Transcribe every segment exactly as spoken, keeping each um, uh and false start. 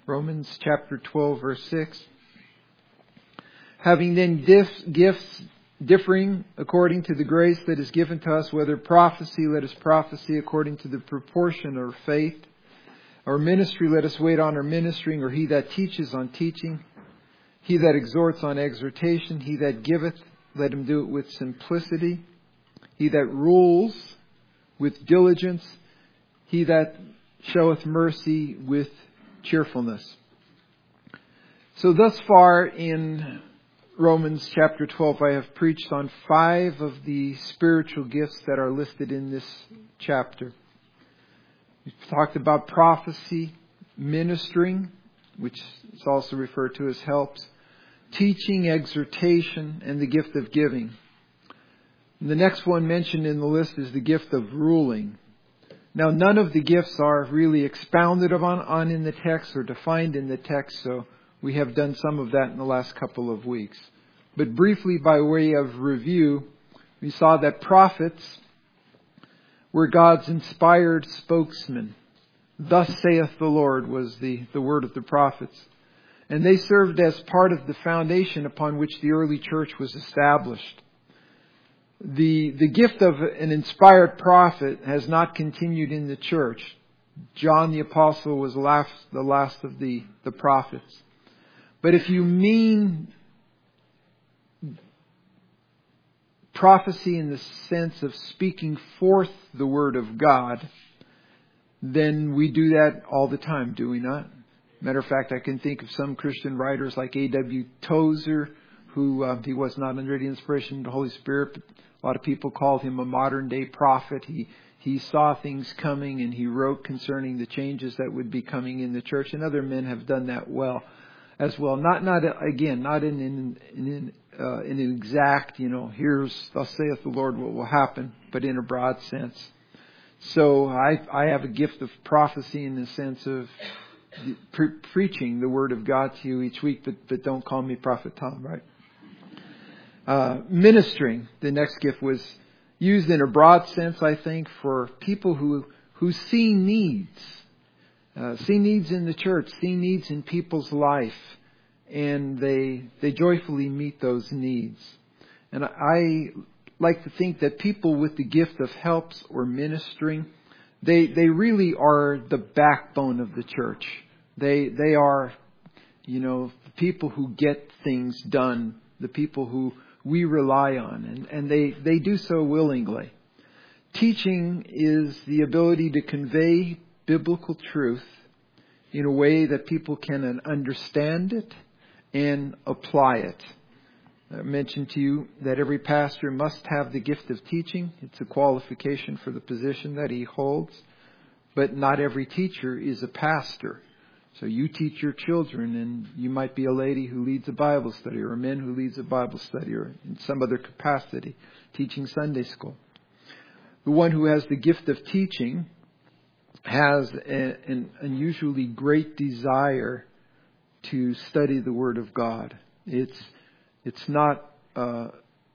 Romans chapter twelve, verse six. Having then dif- gifts differing according to the grace that is given to us, whether prophecy, let us prophesy according to the proportion of faith. Or ministry, let us wait on our ministering, or he that teaches on teaching. He that exhorts on exhortation. He that giveth, let him do it with simplicity. He that rules with diligence. He that showeth mercy with cheerfulness. So thus far in Romans chapter twelve, I have preached on five of the spiritual gifts that are listed in this chapter. We've talked about prophecy, ministering, which is also referred to as helps, teaching, exhortation, and the gift of giving. And the next one mentioned in the list is the gift of ruling. Now, none of the gifts are really expounded upon on in the text or defined in the text, so we have done some of that in the last couple of weeks. But briefly, by way of review, we saw that prophets were God's inspired spokesman. Thus saith the Lord was the, the word of the prophets. And they served as part of the foundation upon which the early church was established. The, the gift of an inspired prophet has not continued in the church. John the Apostle was last, the last of the, the prophets. But if you mean prophecy in the sense of speaking forth the word of God, then we do that all the time, do we not? Matter of fact, I can think of some Christian writers like A W Tozer, who uh, he was not under the inspiration of the Holy Spirit, but a lot of people called him a modern day prophet. He he saw things coming and he wrote concerning the changes that would be coming in the church, and other men have done that well as well. Not not again, not in in in, uh, in an exact, you know, here's thus saith the Lord what will happen, but in a broad sense. So I I have a gift of prophecy in the sense of pre- preaching the word of God to you each week, but but don't call me Prophet Tom, right? Uh, ministering, the next gift, was used in a broad sense, I think, for people who who see needs, uh, see needs in the church, see needs in people's life, and they they joyfully meet those needs. And I like to think that people with the gift of helps or ministering, they they really are the backbone of the church. They they are, you know, the people who get things done, the people who we rely on, and, and they, they do so willingly. Teaching is the ability to convey biblical truth in a way that people can understand it and apply it. I mentioned to you that every pastor must have the gift of teaching. It's a qualification for the position that he holds. But not every teacher is a pastor. So you teach your children, and you might be a lady who leads a Bible study, or a man who leads a Bible study, or in some other capacity, teaching Sunday school. The one who has the gift of teaching has a, an unusually great desire to study the Word of God. It's it's not uh,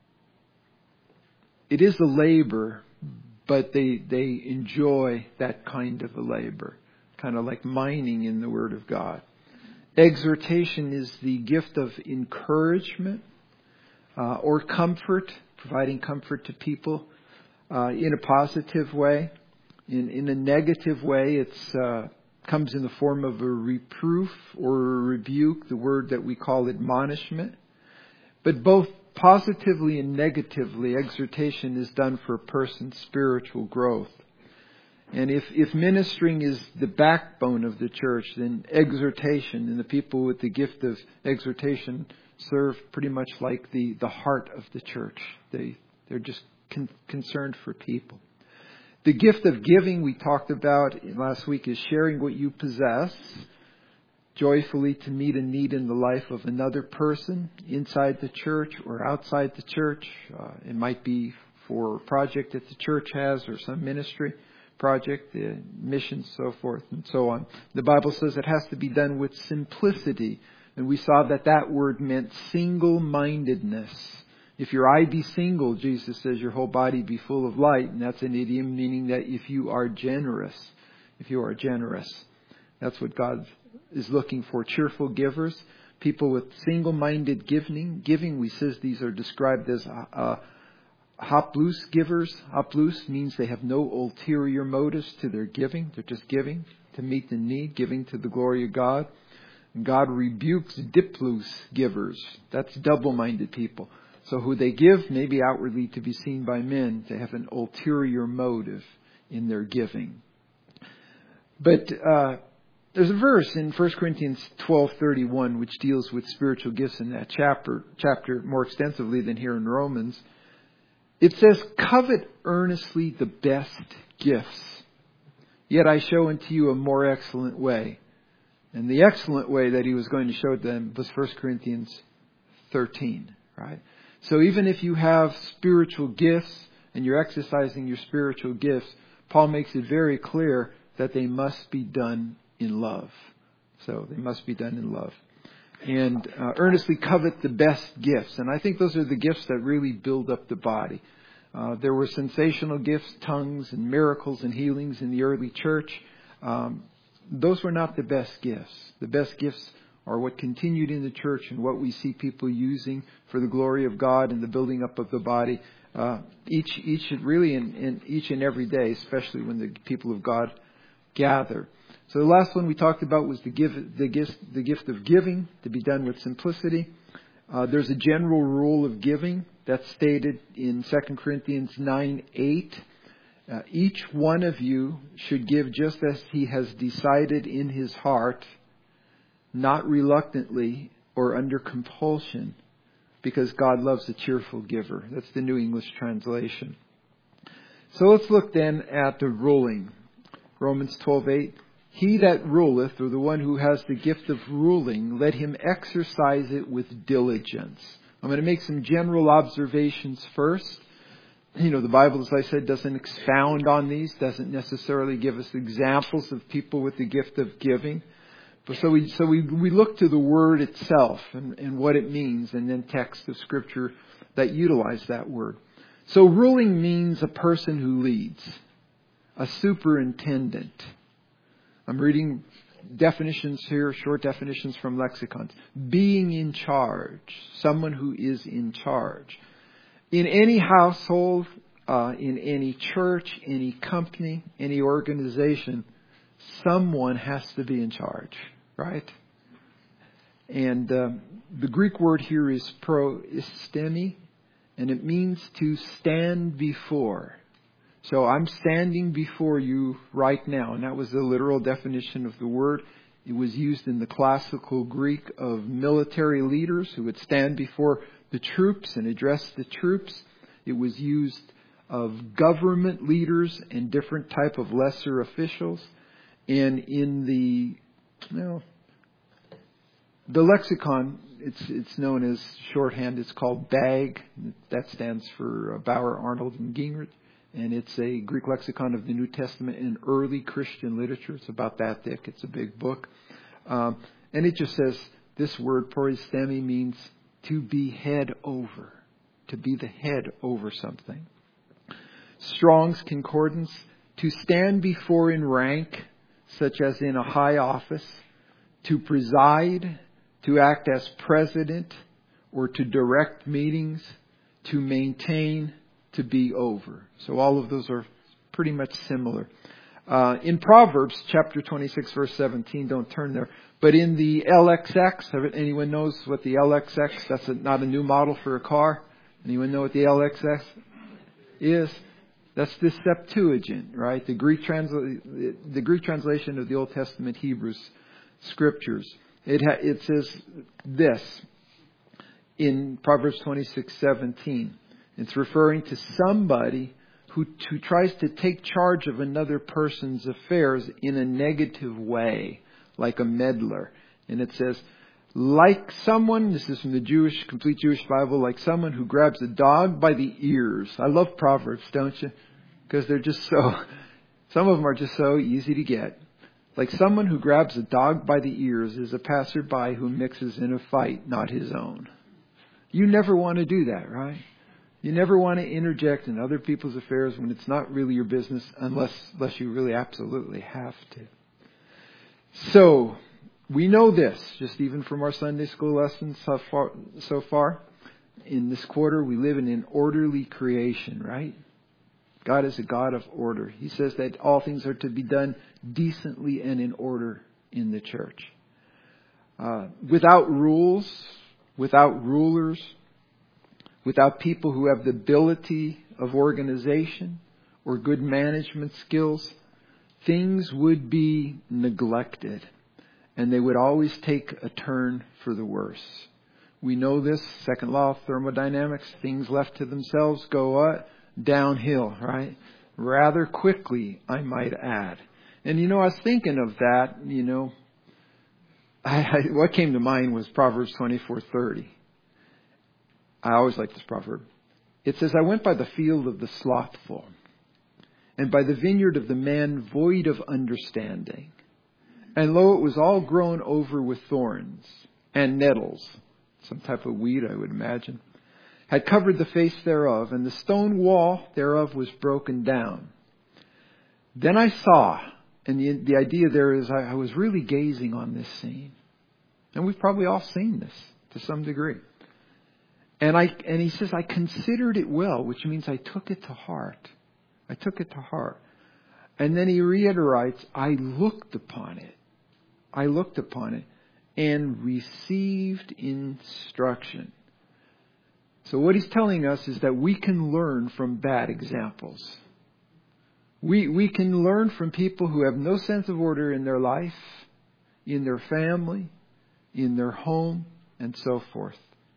it is a labor, but they they enjoy that kind of a labor. Kind of like mining in the Word of God. Exhortation is the gift of encouragement uh, or comfort, providing comfort to people uh, in a positive way. In in a negative way, it's uh, comes in the form of a reproof or a rebuke, the word that we call admonishment. But both positively and negatively, exhortation is done for a person's spiritual growth. And if, if ministering is the backbone of the church, then exhortation and the people with the gift of exhortation serve pretty much like the, the heart of the church. They, they're just con- concerned for people. The gift of giving we talked about last week is sharing what you possess joyfully to meet a need in the life of another person inside the church or outside the church. Uh, it might be for a project that the church has or some ministry project, the missions, so forth and so on. The Bible says it has to be done with simplicity. And we saw that that word meant single-mindedness. If your eye be single, Jesus says, your whole body be full of light. And that's an idiom meaning that if you are generous, if you are generous, that's what God is looking for cheerful givers, people with single-minded giving. Giving, we says these are described as uh, haplus givers. Haplus means they have no ulterior motives to their giving. They're just giving to meet the need, giving to the glory of God. And God rebukes diplus givers. That's double-minded people. So who they give maybe outwardly to be seen by men, to have an ulterior motive in their giving. But uh, there's a verse in First Corinthians twelve thirty-one which deals with spiritual gifts in that chapter, chapter more extensively than here in Romans. It says, "Covet earnestly the best gifts, yet I show unto you a more excellent way." And the excellent way that he was going to show them was First Corinthians thirteen, right? So even if you have spiritual gifts and you're exercising your spiritual gifts, Paul makes it very clear that they must be done in love. So they must be done in love. And uh, earnestly covet the best gifts. And I think those are the gifts that really build up the body. Uh, there were sensational gifts, tongues and miracles and healings in the early church. Um, those were not the best gifts. The best gifts are what continued in the church and what we see people using for the glory of God and the building up of the body. Uh, each, each really in, in each and every day, especially when the people of God gather. So the last one we talked about was the give, the gift, the gift of giving, to be done with simplicity. Uh, there's a general rule of giving that's stated in Second Corinthians nine eight. Uh, each one of you should give just as he has decided in his heart, not reluctantly or under compulsion, because God loves a cheerful giver. That's the New English translation. So let's look then at the ruling. Romans twelve eight. "He that ruleth," or the one who has the gift of ruling, "let him exercise it with diligence." I'm going to make some general observations first. You know, the Bible, as I said, doesn't expound on these, doesn't necessarily give us examples of people with the gift of giving. But so we so we, we look to the word itself and, and what it means, and then texts of Scripture that utilize that word. So ruling means a person who leads, a superintendent. I'm reading definitions here, short definitions from lexicons. Being in charge, someone who is in charge. In any household, uh, in any church, any company, any organization, someone has to be in charge, right? And uh, the Greek word here is proistemi, and it means to stand before. So I'm standing before you right now. And that was the literal definition of the word. It was used in the classical Greek of military leaders who would stand before the troops and address the troops. It was used of government leaders and different type of lesser officials. And in the, well, the lexicon, it's it's known as shorthand. It's called B A G. That stands for Bauer, Arnold, and Gingrich. And it's a Greek lexicon of the New Testament in early Christian literature. It's about that thick. It's a big book. Um, and it just says this word, proistemi, means to be head over, to be the head over something. Strong's Concordance, to stand before in rank, such as in a high office, to preside, to act as president, or to direct meetings, to maintain, to be over. So all of those are pretty much similar. Uh, in Proverbs chapter twenty-six, verse seventeen, don't turn there, but in the L X X, anyone knows what the L X X, that's a, not a new model for a car. Anyone know what the L X X is? That's the Septuagint, right? The Greek, transla- the Greek translation of the Old Testament Hebrew scriptures. It, ha- it says this in Proverbs twenty-six seventeen. It's referring to somebody who, who tries to take charge of another person's affairs in a negative way, like a meddler. And it says, like someone, this is from the Jewish, complete Jewish Bible, like someone who grabs a dog by the ears. I love Proverbs, don't you? Because they're just so, some of them are just so easy to get. Like someone who grabs a dog by the ears is a passerby who mixes in a fight, not his own. You never want to do that, right? You never want to interject in other people's affairs when it's not really your business, unless unless you really absolutely have to. So, we know this, just even from our Sunday school lessons so far, so far. In this quarter, we live in an orderly creation, right? God is a God of order. He says that all things are to be done decently and in order in the church. Uh, without rules, without rulers, without people who have the ability of organization or good management skills, things would be neglected. And they would always take a turn for the worse. We know this, second law of thermodynamics, things left to themselves go what? Downhill, right? Rather quickly, I might add. And you know, I was thinking of that, you know, I, I, what came to mind was Proverbs twenty-four thirty. I always like this proverb. It says, I went by the field of the slothful, and by the vineyard of the man void of understanding. And lo, it was all grown over with thorns and nettles, some type of weed, I would imagine, had covered the face thereof, and the stone wall thereof was broken down. Then I saw, and the, the idea there is I, I was really gazing on this scene. And we've probably all seen this to some degree. And I and he says, I considered it well, which means I took it to heart. I took it to heart. And then he reiterates, I looked upon it. I looked upon it and received instruction. So what he's telling us is that we can learn from bad examples. We we can learn from people who have no sense of order in their life, in their family, in their home, and so forth.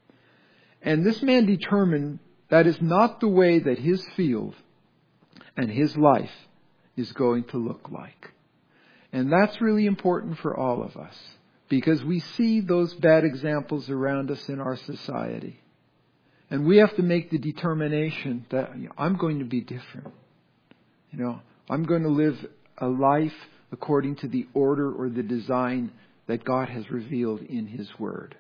And this man determined that is not the way that his field and his life is going to look like. And that's really important for all of us, because we see those bad examples around us in our society. And we have to make the determination that you know, I'm going to be different. You know, I'm going to live a life according to the order or the design that God has revealed in His Word.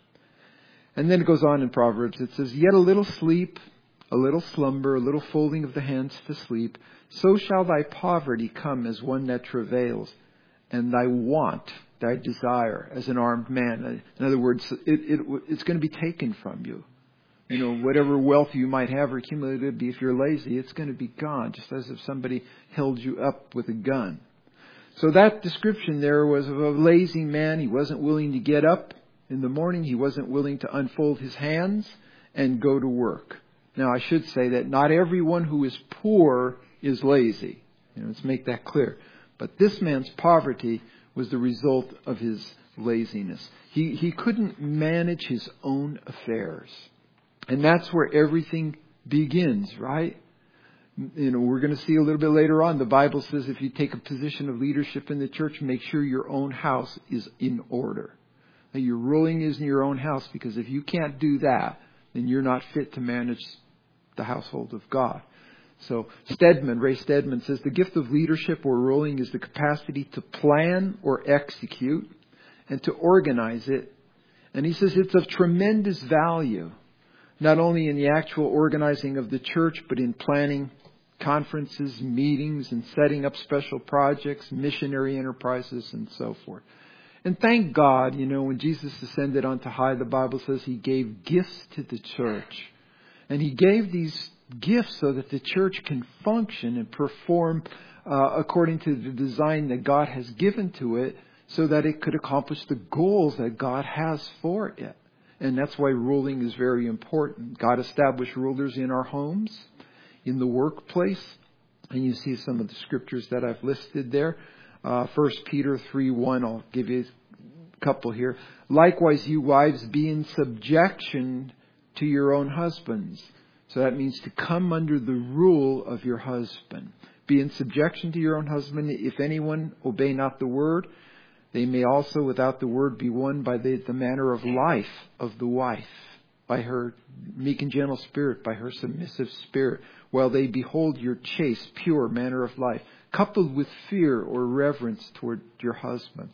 And then it goes on in Proverbs. It says, yet a little sleep, a little slumber, a little folding of the hands to sleep, so shall thy poverty come as one that travails, and thy want, thy desire, as an armed man. In other words, it, it, it's going to be taken from you. You know, whatever wealth you might have or accumulated, if you're lazy, it's going to be gone, just as if somebody held you up with a gun. So that description there was of a lazy man. He wasn't willing to get up in the morning. He wasn't willing to unfold his hands and go to work. Now, I should say that not everyone who is poor is lazy. You know, let's make that clear. But this man's poverty was the result of his laziness. He he couldn't manage his own affairs. And that's where everything begins, right? You know, we're going to see a little bit later on. The Bible says if you take a position of leadership in the church, make sure your own house is in order. That your ruling is in your own house, because if you can't do that, then you're not fit to manage the household of God. So Stedman, Ray Stedman says the gift of leadership or ruling is the capacity to plan or execute and to organize it. And he says it's of tremendous value, not only in the actual organizing of the church, but in planning conferences, meetings, and setting up special projects, missionary enterprises, and so forth. And thank God, you know, when Jesus ascended onto high, the Bible says He gave gifts to the church. And He gave these gifts so that the church can function and perform uh, according to the design that God has given to it, so that it could accomplish the goals that God has for it. And that's why ruling is very important. God established rulers in our homes, in the workplace. And you see some of the scriptures that I've listed there. Uh, First Peter three one, I'll give you a couple here. Likewise, you wives, be in subjection to your own husbands. So that means to come under the rule of your husband. Be in subjection to your own husband. If anyone obey not the word, they may also without the word be won by the, the manner of life of the wife, by her meek and gentle spirit, by her submissive spirit, while they behold your chaste, pure manner of life, coupled with fear or reverence toward your husband.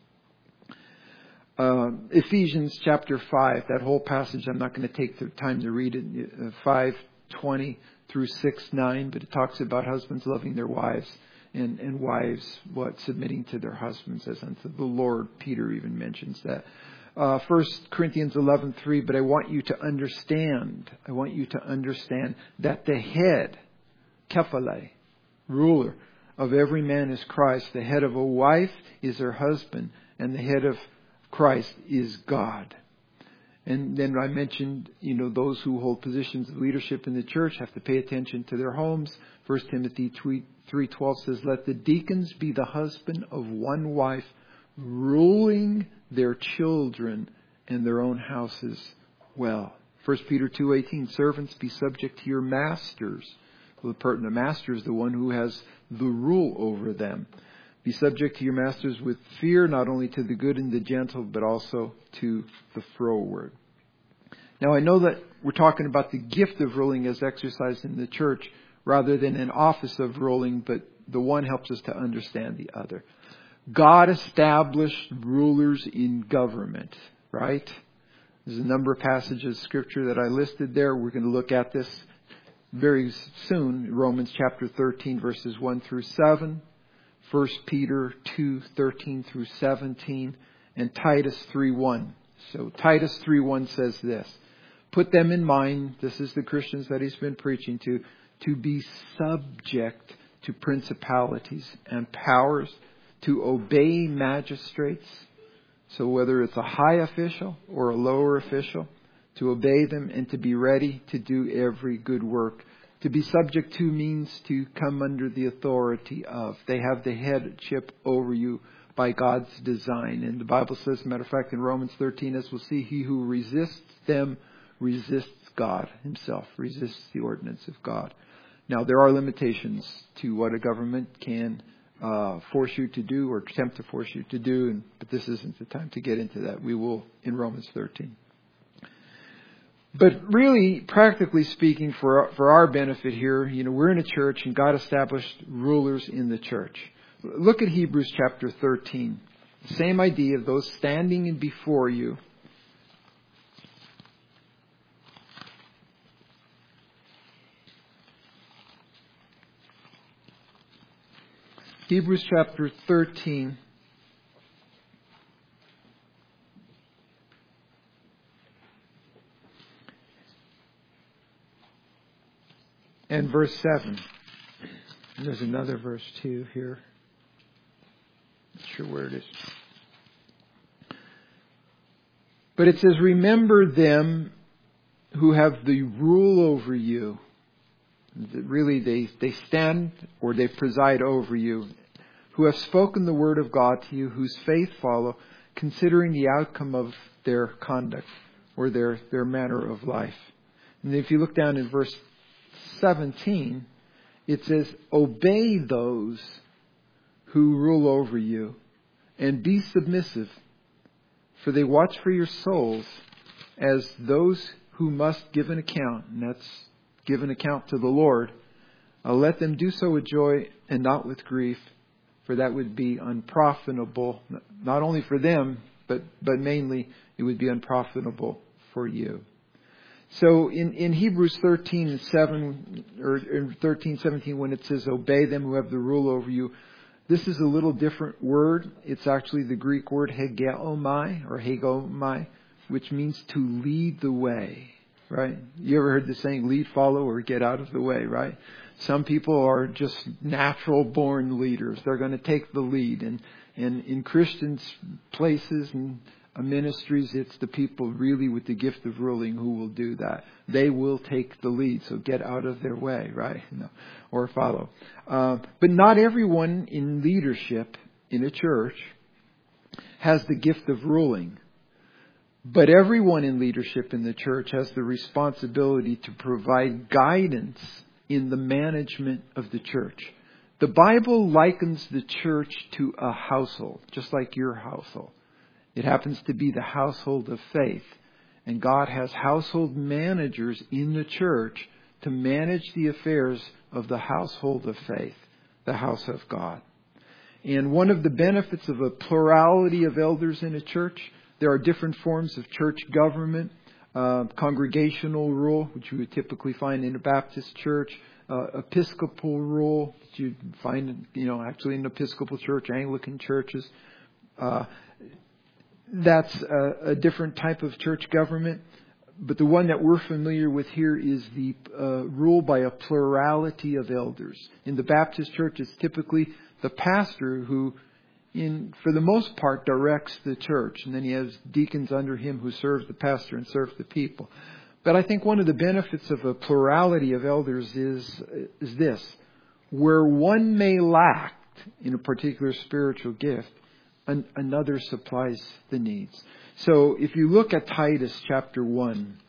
Uh, Ephesians chapter five, that whole passage, I'm not going to take the time to read it, uh, five twenty through six nine, but it talks about husbands loving their wives And, and wives, what, submitting to their husbands as unto the Lord. Peter even mentions that. Uh, First Corinthians eleven three, but I want you to understand, I want you to understand that the head, kephale, ruler of every man is Christ. The head of a wife is her husband, and the head of Christ is God. And then I mentioned, you know, those who hold positions of leadership in the church have to pay attention to their homes. First Timothy three twelve says, let the deacons be the husband of one wife, ruling their children and their own houses well. First Peter two eighteen, servants, be subject to your masters. Well, the pertinent master is the one who has the rule over them. Be subject to your masters with fear, not only to the good and the gentle, but also to the froward. Now, I know that we're talking about the gift of ruling as exercised in the church rather than an office of ruling, but the one helps us to understand the other. God established rulers in government, right? There's a number of passages of Scripture that I listed there. We're going to look at this very soon. Romans chapter thirteen, verses one through seven. First Peter two thirteen through seventeen, and Titus three one. So Titus three one says this, put them in mind, this is the Christians that he's been preaching to, to be subject to principalities and powers, to obey magistrates. So whether it's a high official or a lower official, to obey them and to be ready to do every good work. To be subject to means to come under the authority of. They have the headship over you by God's design. And the Bible says, as a matter of fact, in Romans thirteen, as we'll see, he who resists them resists God himself, resists the ordinance of God. Now, there are limitations to what a government can uh, force you to do or attempt to force you to do, and, but this isn't the time to get into that. We will in Romans thirteen. But really, practically speaking, for for our benefit here, you know, we're in a church and God established rulers in the church. Look at Hebrews chapter thirteen. Same idea of those standing in before you. Hebrews chapter thirteen. And verse seven. And there's another verse too here. Not sure where it is. But it says, remember them who have the rule over you. Really, they, they stand or they preside over you. Who have spoken the word of God to you, whose faith follow, considering the outcome of their conduct or their, their manner of life. And if you look down in verse seventeen, it says, obey those who rule over you and be submissive, for they watch for your souls as those who must give an account, and that's give an account to the Lord. Uh, let them do so with joy and not with grief, for that would be unprofitable, not only for them, but, but mainly it would be unprofitable for you. So in, in Hebrews thirteen seven or in thirteen seventeen, when it says obey them who have the rule over you, this is a little different word. It's actually the Greek word hegeomai or hegomai, which means to lead the way. Right? You ever heard the saying lead, follow, or get out of the way? Right? Some people are just natural born leaders. They're going to take the lead, and and in Christians' places and ministries, it's the people really with the gift of ruling who will do that. They will take the lead. So get out of their way, right? No, or follow. Uh, but not everyone in leadership in a church has the gift of ruling. But everyone in leadership in the church has the responsibility to provide guidance in the management of the church. The Bible likens the church to a household, just like your household. It happens to be the household of faith. And God has household managers in the church to manage the affairs of the household of faith, the house of God. And one of the benefits of a plurality of elders in a church, there are different forms of church government, uh, congregational rule, which you would typically find in a Baptist church. uh, Episcopal rule that you find, you know, actually in Episcopal church, Anglican churches. Uh, that's a, a different type of church government. But the one that we're familiar with here is the uh, rule by a plurality of elders. In the Baptist church, it's typically the pastor who, in for the most part, directs the church. And then he has deacons under him who serve the pastor and serve the people. But I think one of the benefits of a plurality of elders is, is this. Where one may lack in a particular spiritual gift, an, another supplies the needs. So if you look at Titus chapter one,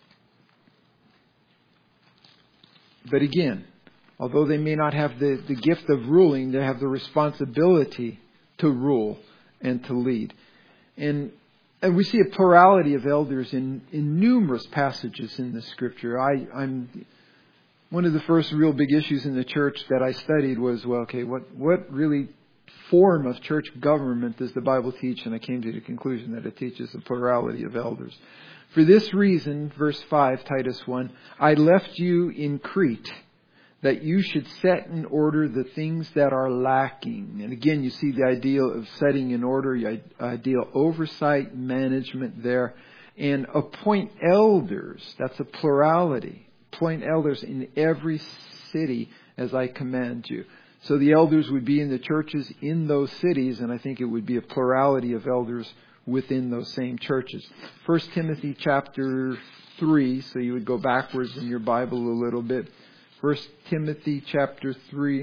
but again, although they may not have the, the gift of ruling, they have the responsibility to rule and to lead. And and we see a plurality of elders in, in numerous passages in the Scripture. I, I'm one of the first real big issues in the church that I studied was, well, okay, what, what really form of church government does the Bible teach? And I came to the conclusion that it teaches a plurality of elders. For this reason, verse five, Titus one, I left you in Crete, that you should set in order the things that are lacking. And again, you see the idea of setting in order, the idea of oversight, management there. And appoint elders, that's a plurality. Appoint elders in every city as I command you. So the elders would be in the churches in those cities, and I think it would be a plurality of elders within those same churches. First Timothy chapter three, so you would go backwards in your Bible a little bit. First Timothy chapter three.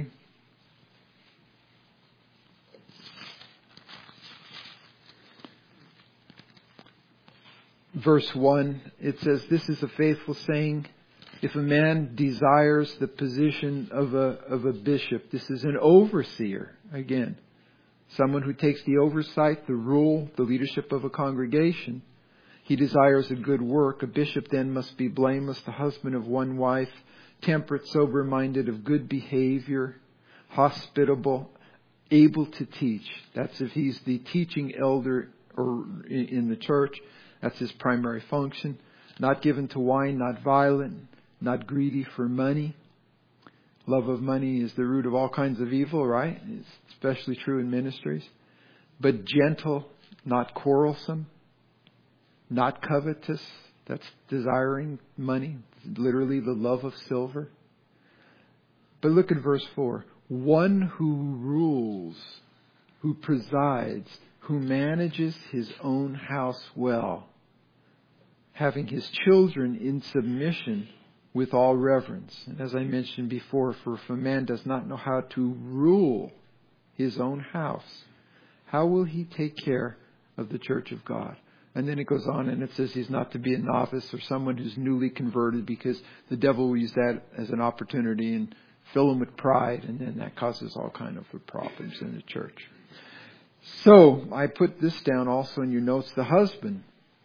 Verse one, it says, this is a faithful saying. If a man desires the position of a of a bishop, this is an overseer, again. Someone who takes the oversight, the rule, the leadership of a congregation. He desires a good work. A bishop then must be blameless, the husband of one wife, temperate, sober-minded, of good behavior, hospitable, able to teach. That's if he's the teaching elder or in the church. That's his primary function. Not given to wine, not violent, not greedy for money. Love of money is the root of all kinds of evil, right? It's especially true in ministries. But gentle, not quarrelsome, not covetous. That's desiring money. Literally the love of silver. But look at verse four. One who rules, who presides, who manages his own house well, having his children in submission with all reverence. And as I mentioned before, for if a man does not know how to rule his own house, how will he take care of the church of God? And then it goes on and it says he's not to be a novice or someone who's newly converted, because the devil will use that as an opportunity and fill him with pride, and then that causes all kind of problems in the church. So I put this down also in your notes. The husband,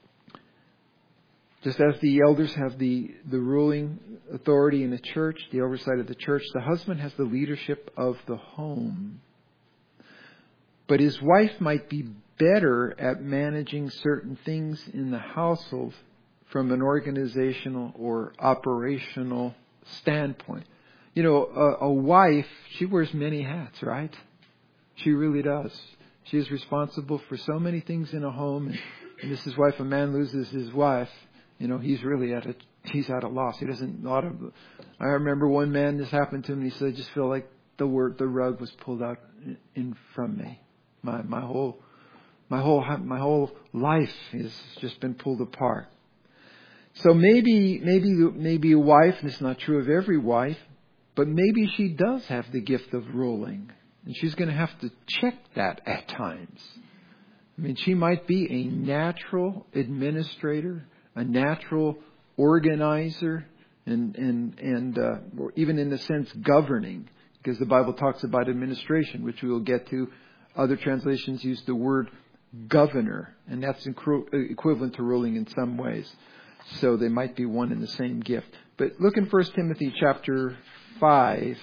just as the elders have the, the ruling authority in the church, the oversight of the church, the husband has the leadership of the home. But his wife might be better at managing certain things in the household from an organizational or operational standpoint. You know, a, a wife, she wears many hats, right? She really does. She is responsible for so many things in a home. And, and this is why if a man loses his wife, you know, he's really at a he's at a loss. He doesn't. A lot of. I remember one man, this happened to him. And he said, "I just feel like the word the rug was pulled out in, in from me. My my whole my whole my whole life has just been pulled apart." So maybe maybe maybe a wife, and it's not true of every wife, but maybe she does have the gift of ruling, and she's going to have to check that at times. I mean, she might be a natural administrator, a natural organizer, and and and uh, or even in a sense governing, because the Bible talks about administration, which we will get to. Other translations use the word governor, and that's equivalent to ruling in some ways. So they might be one and the same gift. But look in First Timothy chapter five,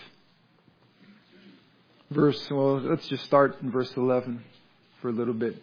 verse. Well, let's just start in verse eleven for a little bit.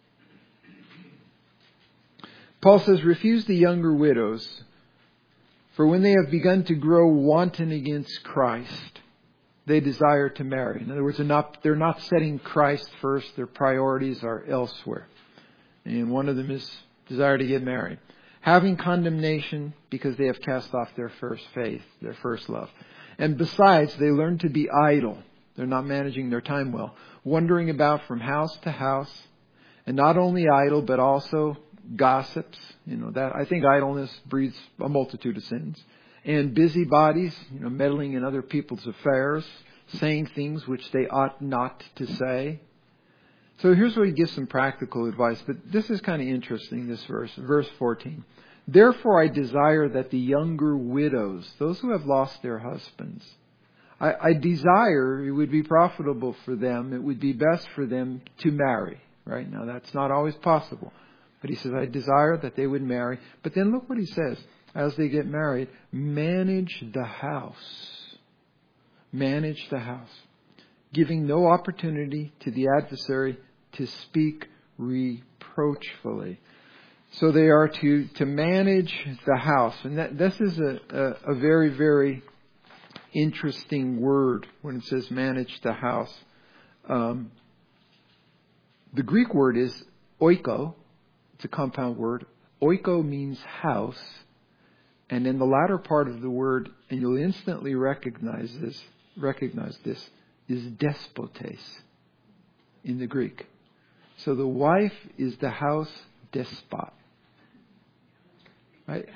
Paul says, refuse the younger widows, For when they have begun to grow wanton against Christ, they desire to marry. In other words, they're not, they're not setting Christ first. Their priorities are elsewhere. And one of them is desire to get married. Having condemnation because they have cast off their first faith, their first love. And besides, they learn to be idle. They're not managing their time well. Wandering about from house to house. And not only idle, but also gossips. You know, that I think idleness breeds a multitude of sins. And busybodies, you know, meddling in other people's affairs, saying things which they ought not to say. So here's where he gives some practical advice. But this is kind of interesting, this verse, verse fourteen. Therefore I desire that the younger widows, those who have lost their husbands, I, I desire it would be profitable for them, it would be best for them to marry. Right? Now that's not always possible. But he says, I desire that they would marry. But then look what he says. As they get married, manage the house. Manage the house. Giving no opportunity to the adversary to speak reproachfully. So they are to, to manage the house. And that, this is a, a, a very, very interesting word when it says manage the house. Um, the Greek word is oiko. It's a compound word. Oiko means house. And in the latter part of the word, and you'll instantly recognize this, recognize this, is despotes in the Greek. So the wife is the house despot. Right?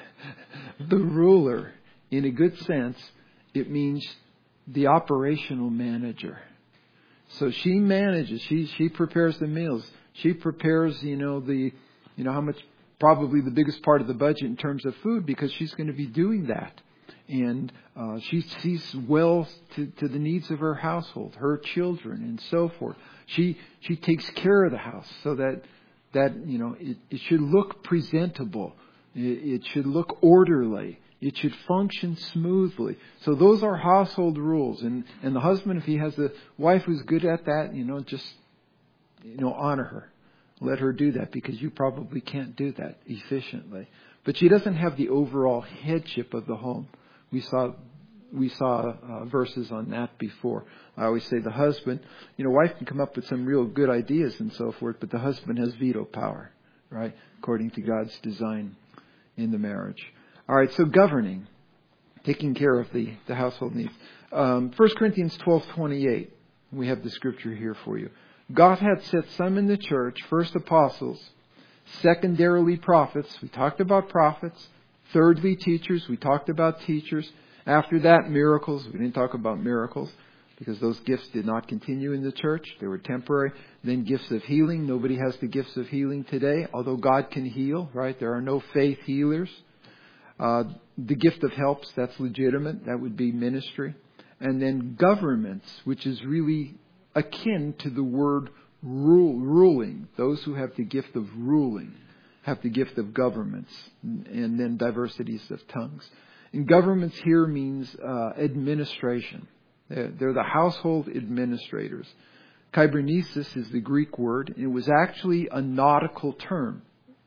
The ruler, in a good sense, it means the operational manager. So she manages, she she prepares the meals. She prepares, you know, the you know how much probably the biggest part of the budget in terms of food, because she's going to be doing that. And uh, she sees well to, to the needs of her household, her children, and so forth. She she takes care of the house so that that you know it, it should look presentable, it, it should look orderly, it should function smoothly. So those are household rules. And and the husband, if he has a wife who's good at that, you know, just you know honor her, let her do that, because you probably can't do that efficiently. But she doesn't have the overall headship of the home. We saw we saw uh, verses on that before. I always say the husband, you know, wife can come up with some real good ideas and so forth, but the husband has veto power, right? According to God's design in the marriage. All right, so governing, taking care of the, the household needs. Um, First Corinthians twelve twenty-eight. We have the scripture here for you. God had set some in the church, first apostles, secondarily prophets. We talked about prophets. Thirdly, teachers. We talked about teachers. After that, miracles. We didn't talk about miracles because those gifts did not continue in the church. They were temporary. Then gifts of healing. Nobody has the gifts of healing today, although God can heal, right? There are no faith healers. Uh, the gift of helps, that's legitimate. That would be ministry. And then governments, which is really akin to the word rule, ruling. Those who have the gift of ruling have the gift of governments, and then diversities of tongues. And governments here means uh, administration. They're, they're the household administrators. Kybernesis is the Greek word. It was actually a nautical term.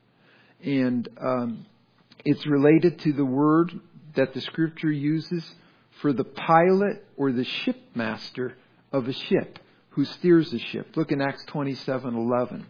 And um, it's related to the word that the scripture uses for the pilot or the shipmaster of a ship who steers a ship. Look in Acts twenty-seven eleven.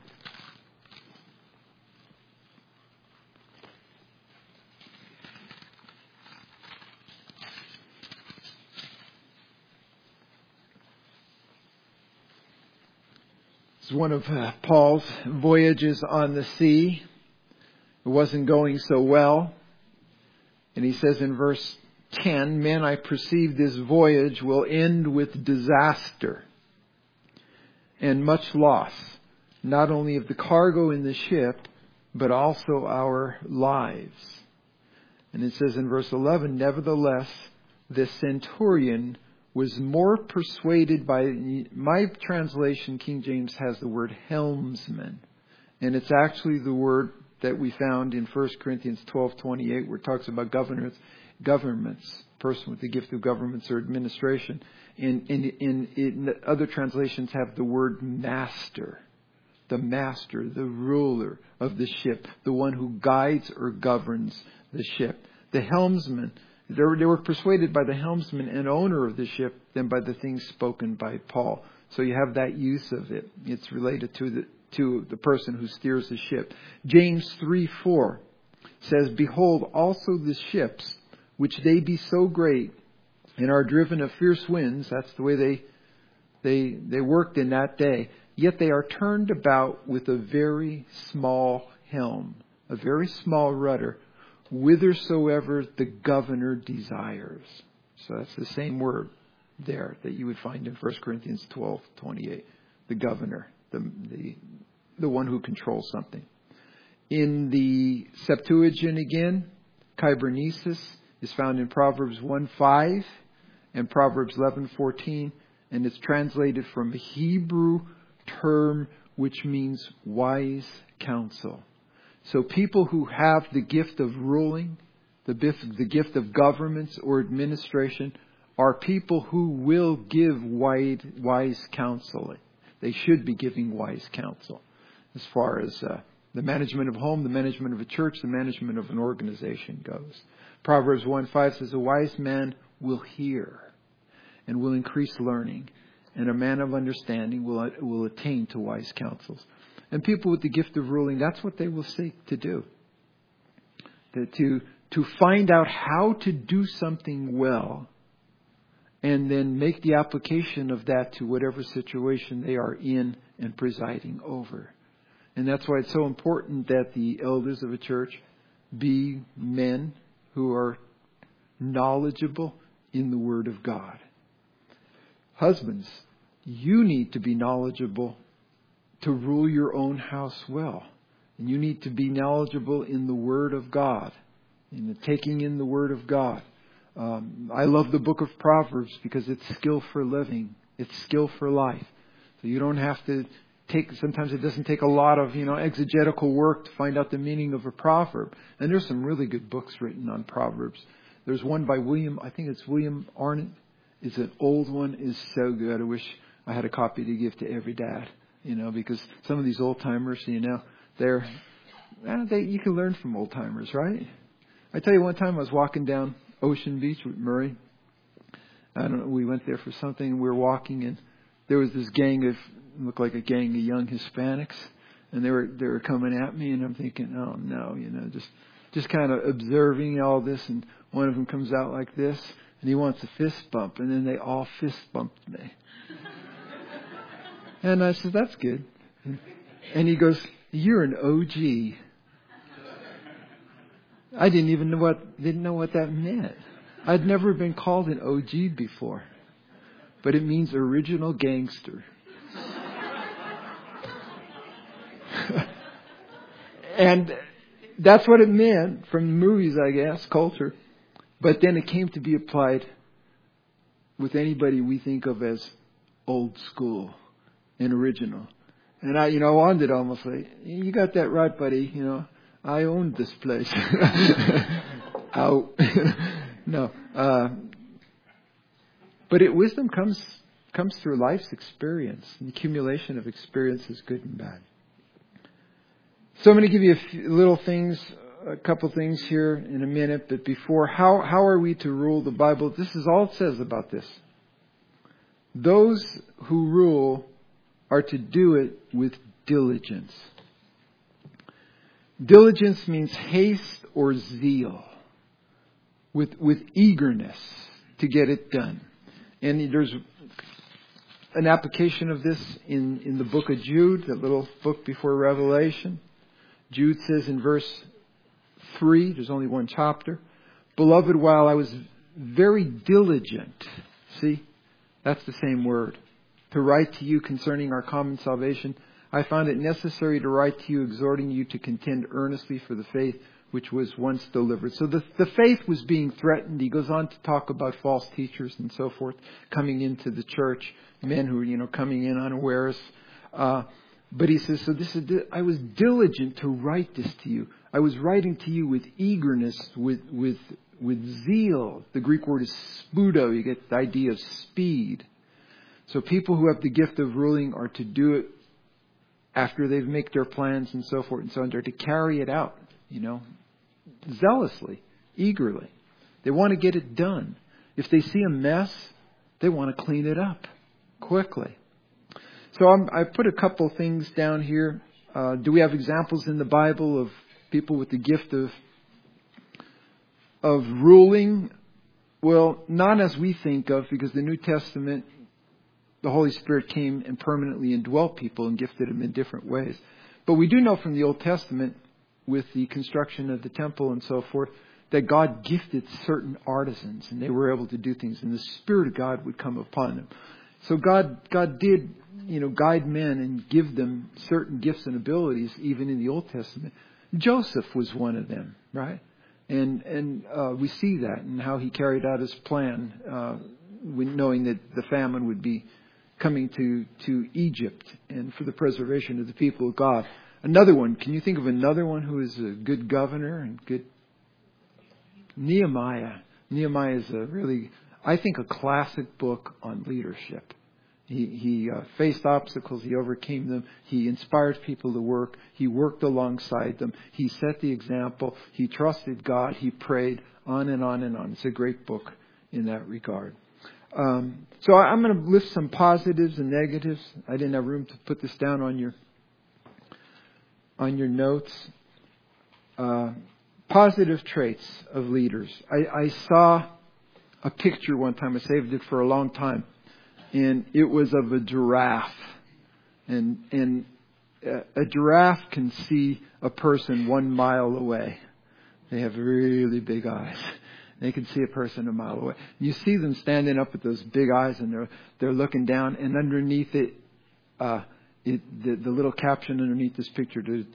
It's one of uh, Paul's voyages on the sea. It wasn't going so well. And he says in verse ten, "Men, I perceive this voyage will end with disaster and much loss, not only of the cargo in the ship, but also our lives." And it says in verse eleven, "Nevertheless, the centurion was more persuaded by," my translation, King James, has the word helmsman. And it's actually the word that we found in First Corinthians twelve twenty-eight, where it talks about governors, governments, person with the gift of governments or administration. In, in, in, in other translations have the word master. The master, the ruler of the ship, the one who guides or governs the ship. the helmsman. They were, they were persuaded by the helmsman and owner of the ship than by the things spoken by Paul. So you have that use of it. It's related to the to the person who steers the ship. James three four says, "Behold, also the ships, which they be so great, and are driven of fierce winds," that's the way they they they worked in that day, "yet they are turned about with a very small helm, a very small rudder, whithersoever the governor desires." So that's the same word there that you would find in First Corinthians twelve twenty-eight. The governor, the the the one who controls something. In the Septuagint again, kybernesis is found in Proverbs one five and Proverbs eleven fourteen, and it's translated from a Hebrew term which means wise counsel. So people who have the gift of ruling, the gift, the gift of governments or administration, are people who will give wide, wise counsel. They should be giving wise counsel as far as uh, the management of a home, the management of a church, the management of an organization goes. Proverbs one five says, "A wise man will hear and will increase learning, and a man of understanding will, will attain to wise counsels." And people with the gift of ruling, that's what they will seek to do. To, to, to find out how to do something well, and then make the application of that to whatever situation they are in and presiding over. And that's why it's so important that the elders of a church be men who are knowledgeable in the Word of God. Husbands, you need to be knowledgeable to rule your own house well. And you need to be knowledgeable in the Word of God, in the taking in the Word of God. Um, I love the book of Proverbs because it's skill for living. It's skill for life. So you don't have to take, sometimes it doesn't take a lot of, you know, exegetical work to find out the meaning of a proverb. And there's some really good books written on Proverbs. There's one by William, I think it's William Arnott. It's an old one, is so good. I wish I had a copy to give to every dad, you know, because some of these old timers, you know, they're, well, they, you can learn from old timers, right? I tell you, one time I was walking down Ocean Beach with Murray. I don't know, we went there for something, and we were walking, and there was this gang of, looked like a gang of young Hispanics, and they were they were coming at me, and I'm thinking, oh no, you know, just just kind of observing all this, and one of them comes out like this, and he wants a fist bump, and then they all fist bumped me. And I said, that's good. And he goes, "You're an O G." I didn't even know what didn't know what that meant. I'd never been called an O G before, but it means original gangster. And that's what it meant from the movies, I guess, culture. But then it came to be applied with anybody we think of as old school and original. And I, you know, I wanted almost like, you got that right, buddy. You know, I owned this place. Out. No. Uh, but it, wisdom comes comes through life's experience. The accumulation of experiences, good and bad. So I'm going to give you a few little things, a couple things here in a minute. But before, how how are we to rule the Bible? This is all it says about this. Those who rule are to do it with diligence. Diligence means haste or zeal, with with eagerness to get it done. And there's an application of this in, in the book of Jude, the little book before Revelation. Jude says in verse three, there's only one chapter, "Beloved, while I was very diligent," see, that's the same word, "to write to you concerning our common salvation, I found it necessary to write to you, exhorting you to contend earnestly for the faith which was once delivered." So the, the faith was being threatened. He goes on to talk about false teachers and so forth coming into the church, men who are, you know, coming in unawares. Uh, but he says, so this is, I was diligent to write this to you. I was writing to you with eagerness, with, with, with zeal. The Greek word is spudo. You get the idea of speed. So people who have the gift of ruling are to do it after they've made their plans and so forth and so on. They're to carry it out, you know, zealously. eagerly. They want to get it done. If they see a mess, they want to clean it up quickly. So I'm, I put a couple things down here. Uh, do we have examples in the Bible of people with the gift of of ruling? Well, not as we think of, because the New Testament, the Holy Spirit came and permanently indwelt people and gifted them in different ways. But we do know from the Old Testament, with the construction of the temple and so forth, that God gifted certain artisans and they were able to do things, and the Spirit of God would come upon them. So God, God did, you know, guide men and give them certain gifts and abilities, even in the Old Testament. Joseph was one of them, right? And and uh, we see that and how he carried out his plan, uh, when, knowing that the famine would be coming to, to Egypt and for the preservation of the people of God. Another one, can you think of another one who is a good governor and good? Nehemiah. Nehemiah is a really, I think, a classic book on leadership. He, he uh, faced obstacles. He overcame them. He inspired people to work. He worked alongside them. He set the example. He trusted God. He prayed, on and on and on. It's a great book in that regard. Um, so I, I'm going to list some positives and negatives. I didn't have room to put this down on your on your notes. Uh, positive traits of leaders. I, I saw a picture one time. I saved it for a long time. And it was of a giraffe. And and a giraffe can see a person one mile away. They have really big eyes. They can see a person a mile away. You see them standing up with those big eyes, and they're they're looking down. And underneath it, uh, it the, the little caption underneath this picture to,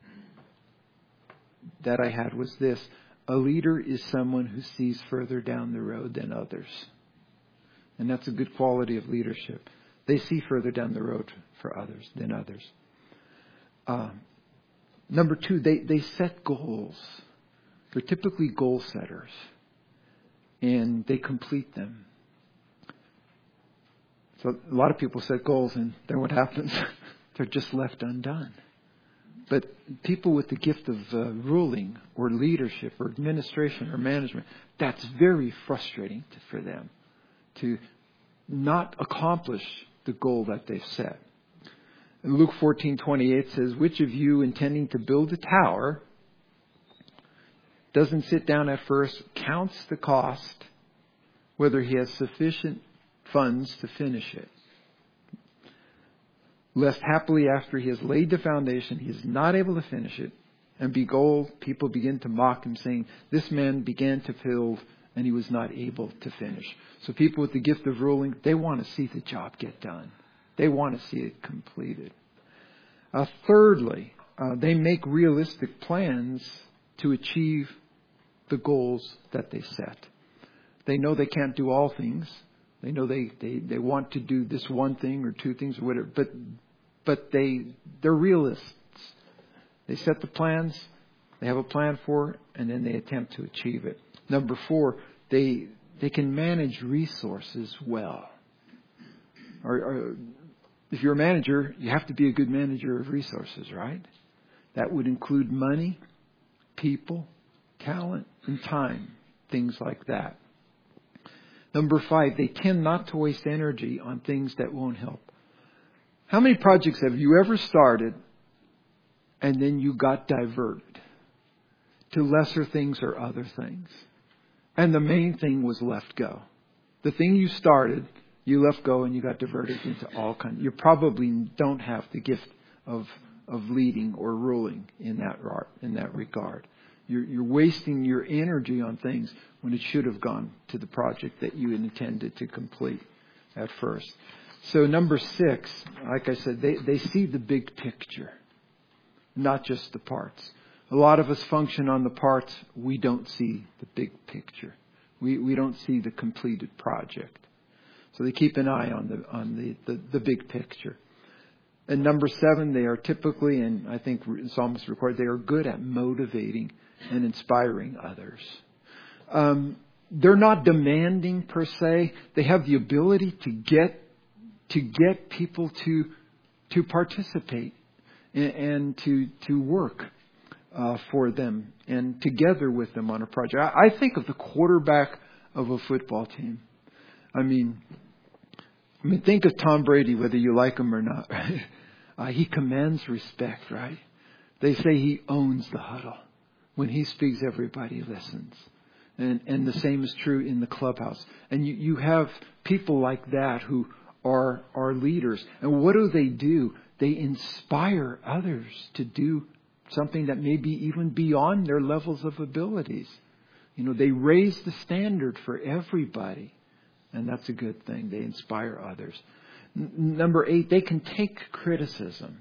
that I had was this: a leader is someone who sees further down the road than others. And that's a good quality of leadership. They see further down the road for others than others. Uh, number two, they, they set goals. They're typically goal setters. And they complete them. So a lot of people set goals, and then what happens? They're just left undone. But people with the gift of uh, ruling or leadership or administration or management, that's very frustrating to, for them. To not accomplish the goal that they've set. In Luke fourteen twenty-eight says, which of you intending to build a tower doesn't sit down at first, counts the cost, whether he has sufficient funds to finish it? Lest happily after he has laid the foundation, he is not able to finish it. And behold, people begin to mock him, saying, this man began to build and he was not able to finish. So people with the gift of ruling, they want to see the job get done. They want to see it completed. Uh, thirdly, uh, they make realistic plans to achieve the goals that they set. They know they can't do all things. They know they, they, they want to do this one thing or two things or whatever, but but they they're realists. They set the plans, they have a plan for it, and then they attempt to achieve it. Number four, they they can manage resources well. Or, or if you're a manager, you have to be a good manager of resources, right? That would include money, people, talent, and time, things like that. Number five, they tend not to waste energy on things that won't help. How many projects have you ever started and then you got diverted to lesser things or other things? And the main thing was left go. The thing you started, you left go and you got diverted into all kinds. You probably don't have the gift of of leading or ruling in that in that regard. You're, you're wasting your energy on things when it should have gone to the project that you intended to complete at first. So number six, like I said, they, they see the big picture, not just the parts. A lot of us function on the parts. We don't see the big picture. We we don't see the completed project. So they keep an eye on the on the, the, the big picture. And number seven, they are typically, and I think Psalms record, they are good at motivating and inspiring others. Um, they're not demanding per se. They have the ability to get to get people to to participate and, and to to work. uh, for them and together with them on a project. I, I think of the quarterback of a football team. I mean, I mean, think of Tom Brady, whether you like him or not. Right? Uh, he commands respect, right? They say he owns the huddle. When he speaks, everybody listens. And, and the same is true in the clubhouse. And you, you have people like that who are, are leaders. And what do they do? They inspire others to do something that may be even beyond their levels of abilities. You know, they raise the standard for everybody. And that's a good thing. They inspire others. N- number eight, they can take criticism.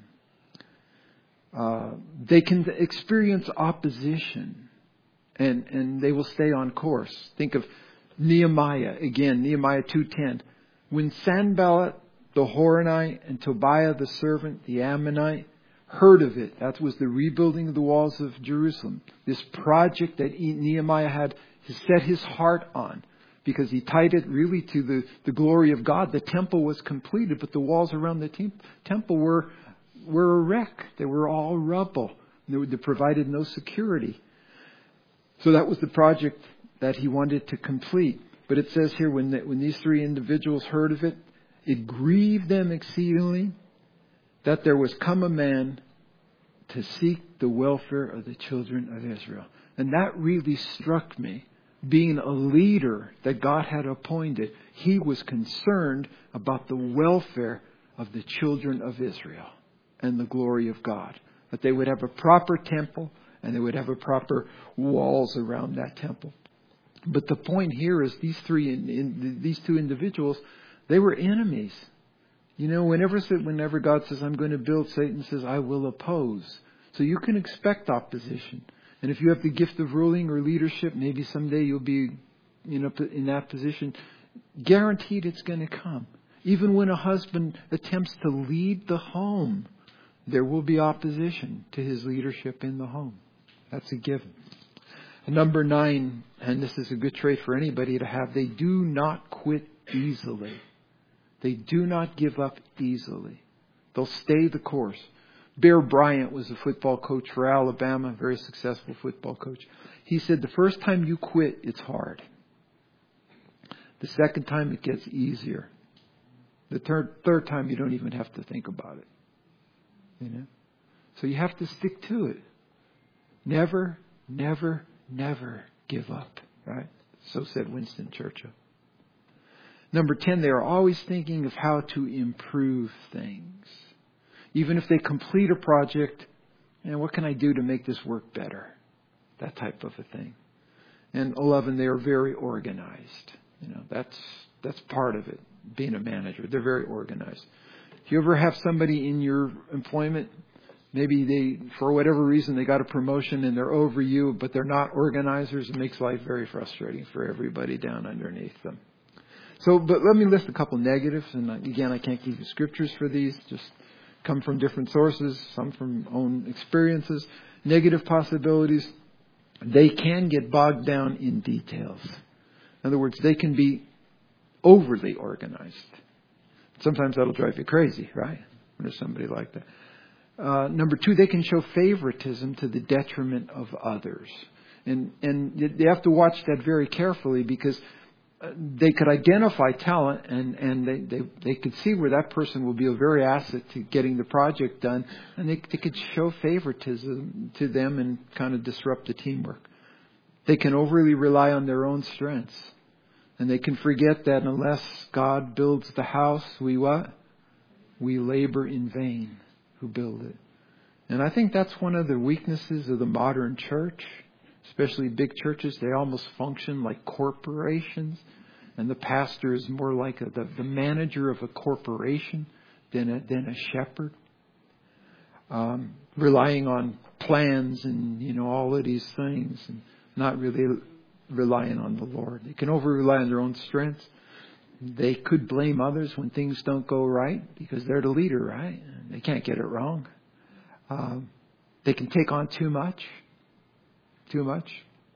Uh, they can experience opposition. And, and they will stay on course. Think of Nehemiah. Again, Nehemiah two ten. When Sanballat the Horonite and Tobiah the servant, the Ammonite, heard of it. That was the rebuilding of the walls of Jerusalem. This project that Nehemiah had set his heart on, because he tied it really to the, the glory of God. The temple was completed, but the walls around the te- temple were were a wreck. They were all rubble. They, they provided no security. So that was the project that he wanted to complete. But it says here, when the, when these three individuals heard of it, it grieved them exceedingly that there was come a man to seek the welfare of the children of Israel. And that really struck me. Being a leader that God had appointed, he was concerned about the welfare of the children of Israel and the glory of God. That they would have a proper temple and they would have a proper walls around that temple. But the point here is these three, in, in, these two individuals, they were enemies. You know, whenever whenever God says, I'm going to build, Satan says, I will oppose. So you can expect opposition. And if you have the gift of ruling or leadership, maybe someday you'll be, you know, in that position. Guaranteed it's going to come. Even when a husband attempts to lead the home, there will be opposition to his leadership in the home. That's a given. Number nine, and this is a good trait for anybody to have, they do not quit easily. They do not give up easily. They'll stay the course. Bear Bryant was a football coach for Alabama, a very successful football coach. He said, the first time you quit, it's hard. The second time, it gets easier. The third, third time, you don't even have to think about it. You know? So you have to stick to it. Never, never, never give up. Right? So said Winston Churchill. Number ten, they are always thinking of how to improve things. Even if they complete a project, and what can I do to make this work better? That type of a thing. And eleven, they are very organized. You know, that's that's part of it, being a manager. They're very organized. If you ever have somebody in your employment, maybe they, for whatever reason, they got a promotion and they're over you, but they're not organizers, it makes life very frustrating for everybody down underneath them. So, but let me list a couple negatives. And again, I can't give you scriptures for these. Just come from different sources, some from own experiences. Negative possibilities. They can get bogged down in details. In other words, they can be overly organized. Sometimes that'll drive you crazy, right? When there's somebody like that. Uh, number two, they can show favoritism to the detriment of others. And, and you have to watch that very carefully, because they could identify talent and, and they, they, they could see where that person will be a very asset to getting the project done. And they, they could show favoritism to them and kind of disrupt the teamwork. They can overly rely on their own strengths. And they can forget that unless God builds the house, we what? We labor in vain who build it. And I think that's one of the weaknesses of the modern church. Especially big churches, they almost function like corporations. And the pastor is more like a, the, the manager of a corporation than a, than a shepherd. Um, relying on plans and, you know, all of these things. And not really relying on the Lord. They can over-rely on their own strengths. They could blame others when things don't go right because they're the leader, right? They can't get it wrong. Um, they can take on too much. Too much.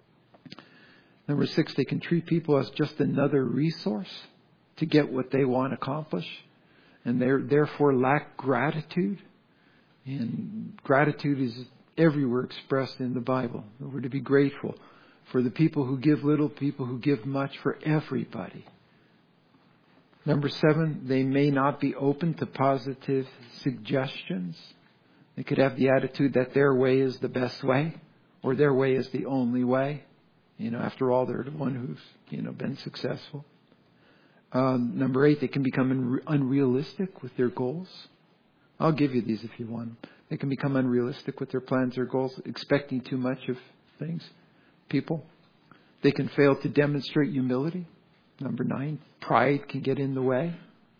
Number six, they can treat people as just another resource to get what they want accomplished, and they therefore lack gratitude. And gratitude is everywhere expressed in the Bible. We're to be grateful for the people who give little, people who give much, for everybody. Number seven, they may not be open to positive suggestions. They could have the attitude that their way is the best way, or their way is the only way. You know, after all, they're the one who's, you know, been successful. Um, number eight, they can become unre- unrealistic with their goals. I'll give you these if you want. They can become unrealistic with their plans or goals, expecting too much of things, people. They can fail to demonstrate humility. Number nine, pride can get in the way.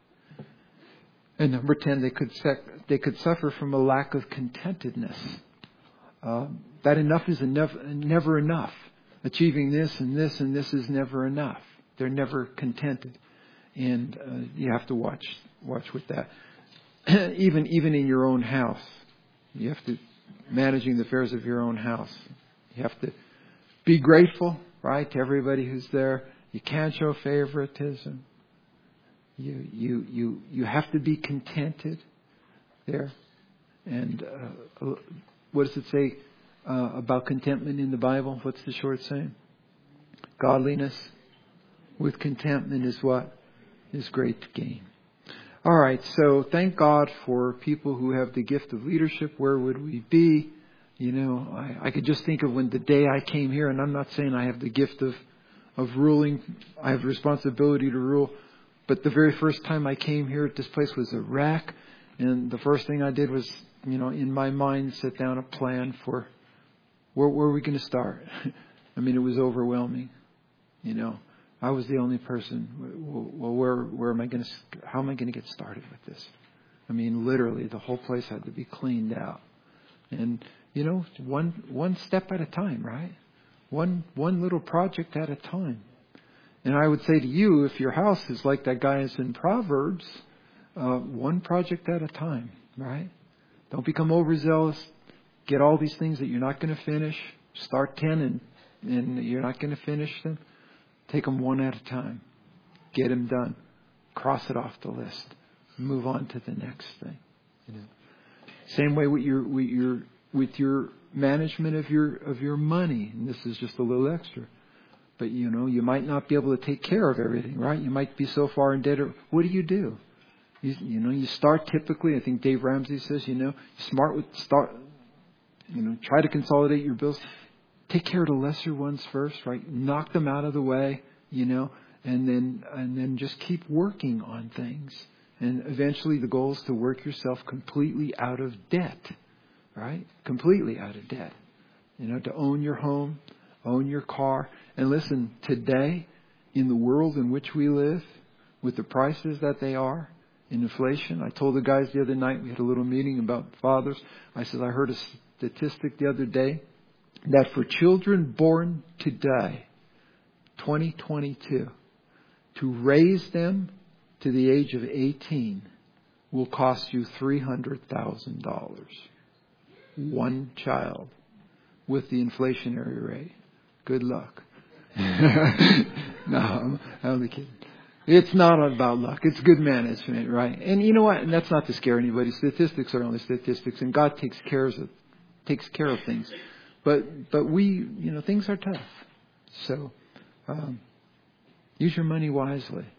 And number ten, they could sec- they could suffer from a lack of contentedness. Uh, that enough is enough, never enough. Achieving this and this and this is never enough. They're never contented, and uh, you have to watch watch with that. even even in your own house, you have to managing the affairs of your own house. You have to be grateful, right, to everybody who's there. You can't show favoritism. You you you you have to be contented there. And uh, what does it say uh, about contentment in the Bible? What's the short saying? Godliness with contentment is what? Is great gain. All right, so thank God for people who have the gift of leadership. Where would we be? You know, I, I could just think of when the day I came here, and I'm not saying I have the gift of, of ruling. I have the responsibility to rule. But the very first time I came here, this place was a wreck. And the first thing I did was, you know, in my mind, set down a plan for where, where are we going to start? I mean, it was overwhelming, you know. I was the only person. Well, where where am I going to? How am I going to get started with this? I mean, literally, the whole place had to be cleaned out, and you know, one one step at a time, right? One one little project at a time. And I would say to you, if your house is like that guy is in Proverbs, uh, one project at a time, right? Don't become overzealous. Get all these things that you're not going to finish. Start ten and and you're not going to finish them. Take them one at a time. Get them done. Cross it off the list. Move on to the next thing. You know. Same way with your with your with your management of your of your money. And this is just a little extra. But you know, you might not be able to take care of everything, right? You might be so far in debt. Or, what do you do? You, you know, you start typically. I think Dave Ramsey says, you know, smart with start. You know, try to consolidate your bills. Take care of the lesser ones first, right? Knock them out of the way, you know, and then and then just keep working on things. And eventually the goal is to work yourself completely out of debt, right? Completely out of debt. You know, to own your home, own your car. And listen, today, in the world in which we live, with the prices that they are, in inflation, I told the guys the other night, we had a little meeting about fathers. I said, I heard a statistic the other day, that for children born today, twenty twenty-two, to raise them to the age of eighteen will cost you three hundred thousand dollars. One child with the inflationary rate. Good luck. No, I'm only kidding. It's not about luck. It's good management, right? And you know what? And that's not to scare anybody. Statistics are only statistics, and God takes care of takes care of things. But but we, you know, things are tough. So um, use your money wisely.